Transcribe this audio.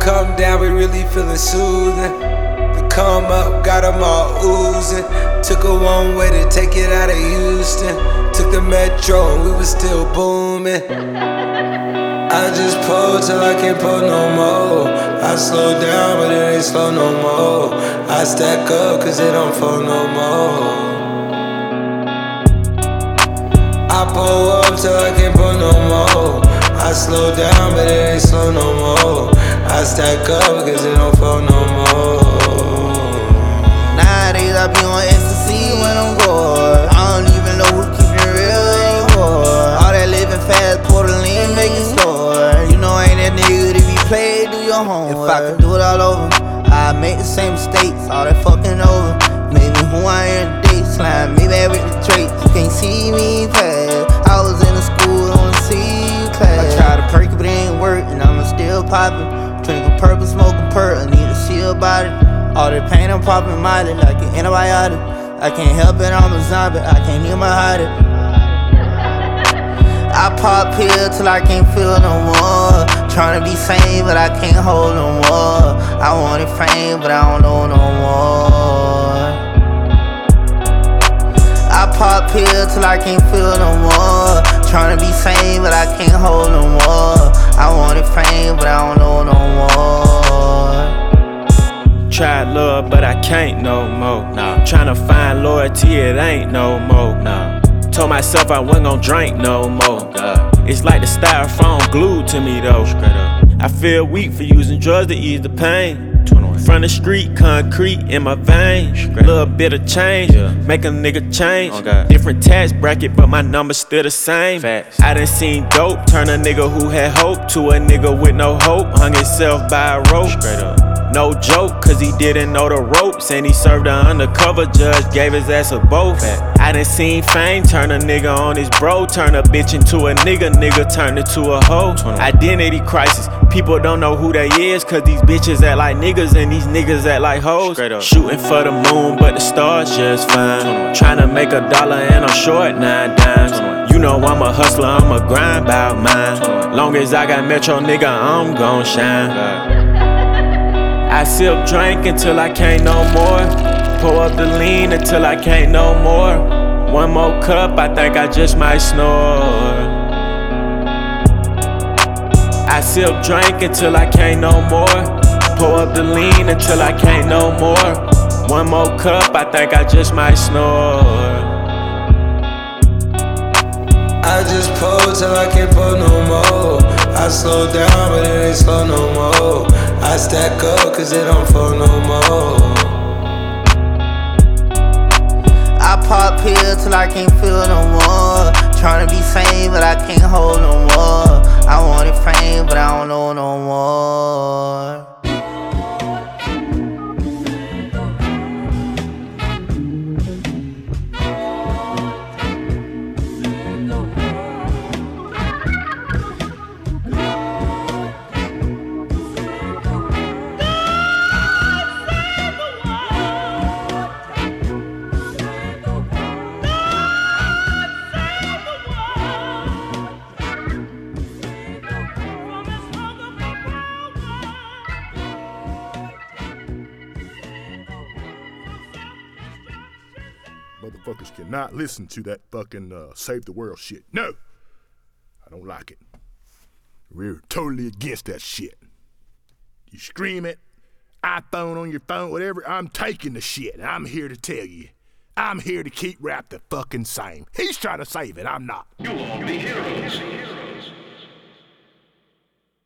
come down, we really feeling soothing. The come up, got them all oozing. Took a one way to take it out of Houston. Took the metro and we was still booming. I just pull till I can't pull no more. I slow down, but it ain't slow no more. I stack up, cause it don't fall no more. I pull up till I can't pull no more. I slow down, but it ain't slow no more. I stack up, cause it don't fall no more. Nowadays I be on ecstasy when I'm bored. I don't even know who keep it real anymore. All that living fast, Portland, make it slower. You know I ain't that nigga to be played, do your homework. If I could do it all over, I'd make the same mistakes, all that fucking over. Made me who I am today, slime me back with the traits. You can't see me past. I was in the school, don't see you class. I tried to perk it, but it ain't work, and I'm still popping. Drinking purple, smoking perk, I need to see about it. All the pain I'm popping mildly like an antibiotic. I can't help it, I'm a zombie, I can't even hide it. I pop pills till I can't feel no more. Tryna be sane, but I can't hold no more. I wanted fame, but I don't know no more. I pop pills till I can't feel no more. Tryna be sane, but I can't hold no more. I wanted fame, but I don't know no more. Tried love, but I can't no more. Nah. Tryna find loyalty, it ain't no more. Nah. Told myself I wasn't gon' drink no more. It's like the styrofoam glued to me though. I feel weak for using drugs to ease the pain. From the street, concrete in my veins. Little bit of change, make a nigga change. Different tax bracket, but my number's still the same. I done seen dope turn a nigga who had hope to a nigga with no hope. Hung himself by a rope. No joke, cause he didn't know the ropes. And he served an undercover judge, gave his ass a both. I done seen fame turn a nigga on his bro. Turn a bitch into a nigga, nigga turn it to a hoe. Identity crisis, people don't know who they is. Cause these bitches act like niggas and these niggas act like hoes. Shooting for the moon, but the stars just fine. Tryna make $1 and I'm short 9 dimes. You know I'm a hustler, I'm a grind bout mine. Long as I got Metro, nigga, I'm gon' shine. I sip drink until I can't no more. Pour up the lean until I can't no more. One more cup, I think I just might snore. I sip drink until I can't no more. Pour up the lean until I can't no more. One more cup, I think I just might snore. I just pull till I can't pull no more. I slow down, but it ain't slow no more. I stack up, cause it don't fall no more. I pop pills till I can't feel no more. Tryna be sane, but I can't hold no more. I wanted fame, but I don't know no more. Motherfuckers cannot listen to that fucking save the world shit. No! I don't like it. We're totally against that shit. You scream it, iPhone on your phone, whatever, I'm taking the shit. I'm here to tell you. I'm here to keep rap the fucking same. He's trying to save it, I'm not. You'll all be heroes.